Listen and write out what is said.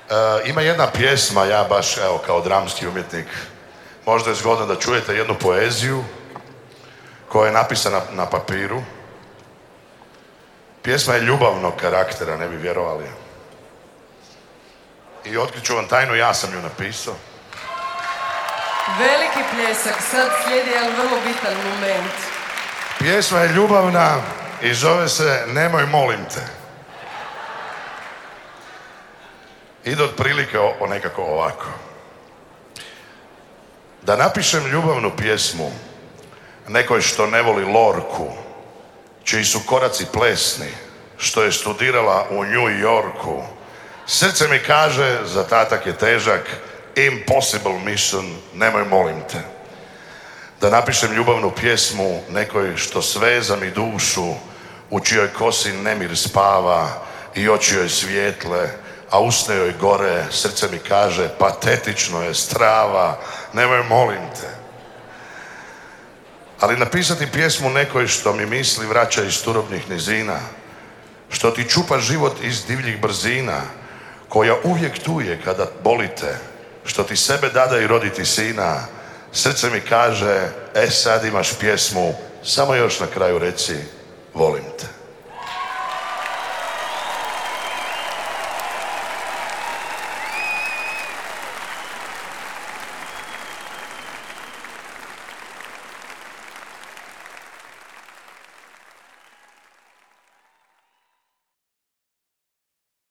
Ima jedna pjesma, ja baš, evo, kao dramski umjetnik, možda je zgodno da čujete jednu poeziju koja je napisana na papiru. Pjesma je ljubavnog karaktera, ne bi vjerovali. I otkriću vam tajnu, ja sam ju napisao. Veliki pljesak, sad slijedi jedan vrlo bitan moment. Pjesma je ljubavna i zove se Nemoj molim te. Ide otprilike nekako ovako. Da napišem ljubavnu pjesmu nekoj što ne voli Lorku, čiji su koraci plesni, što je studirala u New Yorku, srce mi kaže, zadatak je težak, impossible mission, nemoj molim te. Da napišem ljubavnu pjesmu nekoj što sveza mi dušu, u čijoj kosi nemir spava i oči joj svijetle, a usne joj gore, srce mi kaže, patetično je, strava, nemoj molim te. Ali napisati pjesmu nekoj što mi misli vraća iz turobnih nizina, što ti čupa život iz divljih brzina, koja uvijek tu je kada bolite, što ti sebe dada i roditi sina, srce mi kaže, sad imaš pjesmu, samo još na kraju reci, volim te.